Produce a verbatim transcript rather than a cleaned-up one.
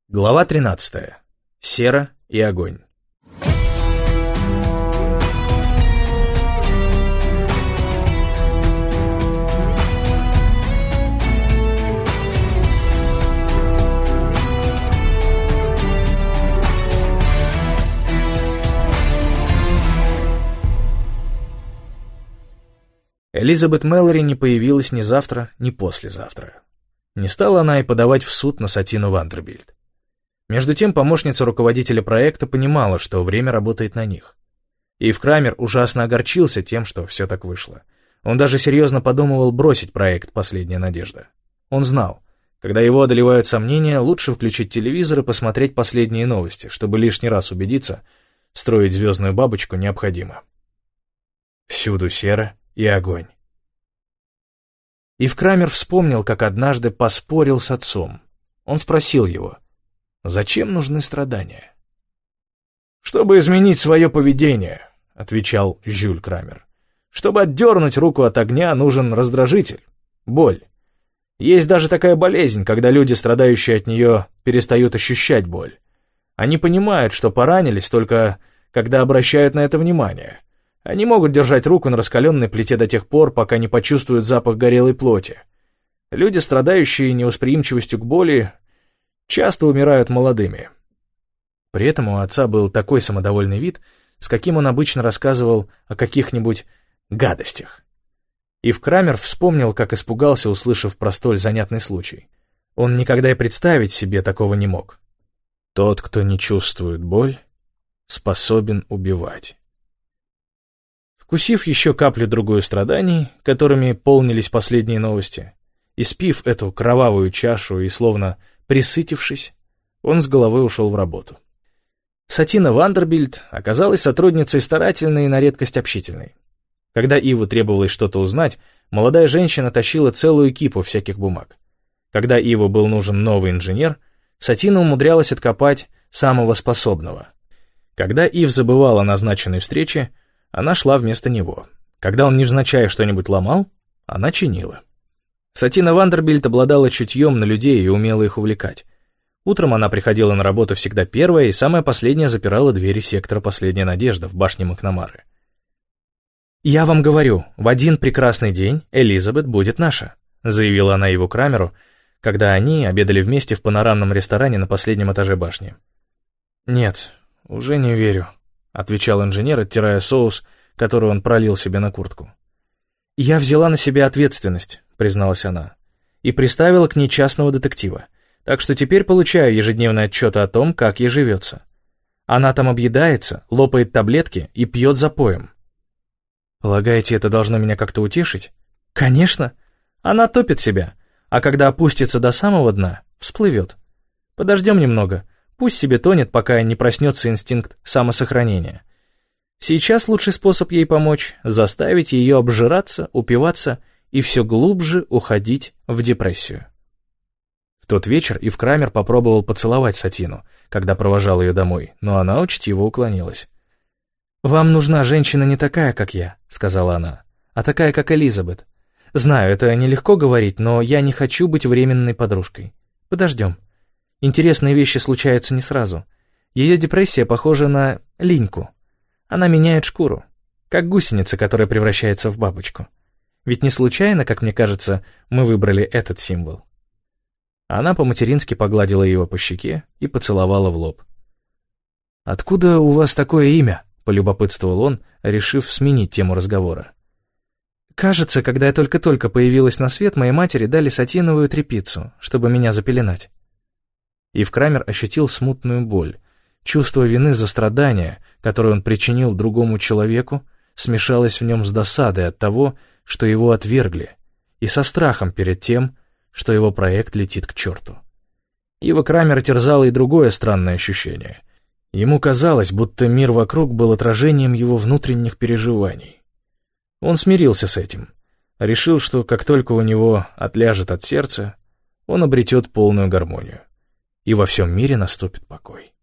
Глава тринадцатая. Сера и огонь. Элизабет Мэлори не появилась ни завтра, ни послезавтра. Не стала она и подавать в суд на Сатину Вандербильт. Между тем помощница руководителя проекта понимала, что время работает на них. Ив Крамер ужасно огорчился тем, что все так вышло. Он даже серьезно подумывал бросить проект «Последняя надежда». Он знал, когда его одолевают сомнения, лучше включить телевизор и посмотреть последние новости, чтобы лишний раз убедиться, строить звездную бабочку необходимо. Всюду сера и огонь. Ив Крамер вспомнил, как однажды поспорил с отцом. Он спросил его: «Зачем нужны страдания?» «Чтобы изменить свое поведение», — отвечал Жюль Крамер. «Чтобы отдернуть руку от огня, нужен раздражитель, боль. Есть даже такая болезнь, когда люди, страдающие от нее, перестают ощущать боль. Они понимают, что поранились только когда обращают на это внимание. Они могут держать руку на раскаленной плите до тех пор, пока не почувствуют запах горелой плоти. Люди, страдающие невосприимчивостью к боли, часто умирают молодыми». При этом у отца был такой самодовольный вид, с каким он обычно рассказывал о каких-нибудь гадостях. Ив Крамер вспомнил, как испугался, услышав про столь занятный случай. Он никогда и представить себе такого не мог. Тот, кто не чувствует боль, способен убивать. Вкусив еще каплю-другую страданий, которыми полнились последние новости, испив эту кровавую чашу и словно присытившись, он с головой ушел в работу. Сатина Вандербильт оказалась сотрудницей старательной и на редкость общительной. Когда Иву требовалось что-то узнать, молодая женщина тащила целую кипу всяких бумаг. Когда Иву был нужен новый инженер, Сатина умудрялась откопать самого способного. Когда Ив забывал о назначенной встрече, она шла вместо него. Когда он невзначай что-нибудь ломал, она чинила. Сатина Вандербильт обладала чутьем на людей и умела их увлекать. Утром она приходила на работу всегда первая и самая последняя запирала двери сектора «Последняя надежда» в башне Макнамары. «Я вам говорю, в один прекрасный день Элизабет будет наша», заявила она Иву Крамеру, когда они обедали вместе в панорамном ресторане на последнем этаже башни. «Нет, уже не верю», отвечал инженер, оттирая соус, который он пролил себе на куртку. «Я взяла на себя ответственность», призналась она, и приставила к ней частного детектива, так что теперь получаю ежедневные отчеты о том, как ей живется. Она там объедается, лопает таблетки и пьет запоем. Полагаете, это должно меня как-то утешить? Конечно. Она топит себя, а когда опустится до самого дна, всплывет. Подождем немного, пусть себе тонет, пока не проснется инстинкт самосохранения. Сейчас лучший способ ей помочь — заставить ее обжираться, упиваться и все глубже уходить в депрессию. В тот вечер Ив Крамер попробовал поцеловать Сатину, когда провожал ее домой, но она учтиво уклонилась. «Вам нужна женщина не такая, как я», — сказала она, — «а такая, как Элизабет. Знаю, это нелегко говорить, но я не хочу быть временной подружкой. Подождем. Интересные вещи случаются не сразу. Ее депрессия похожа на линьку. Она меняет шкуру, как гусеница, которая превращается в бабочку. Ведь не случайно, как мне кажется, мы выбрали этот символ». Она по-матерински погладила его по щеке и поцеловала в лоб. «Откуда у вас такое имя?» — полюбопытствовал он, решив сменить тему разговора. «Кажется, когда я только-только появилась на свет, моей матери дали сатиновую тряпицу, чтобы меня запеленать». Ив Крамер ощутил смутную боль. Чувство вины за страдания, которое он причинил другому человеку, смешалось в нем с досадой от того, что его отвергли, и со страхом перед тем, что его проект летит к черту. Ива Крамера терзало и другое странное ощущение. Ему казалось, будто мир вокруг был отражением его внутренних переживаний. Он смирился с этим, решил, что как только у него отляжет от сердца, он обретет полную гармонию, и во всем мире наступит покой.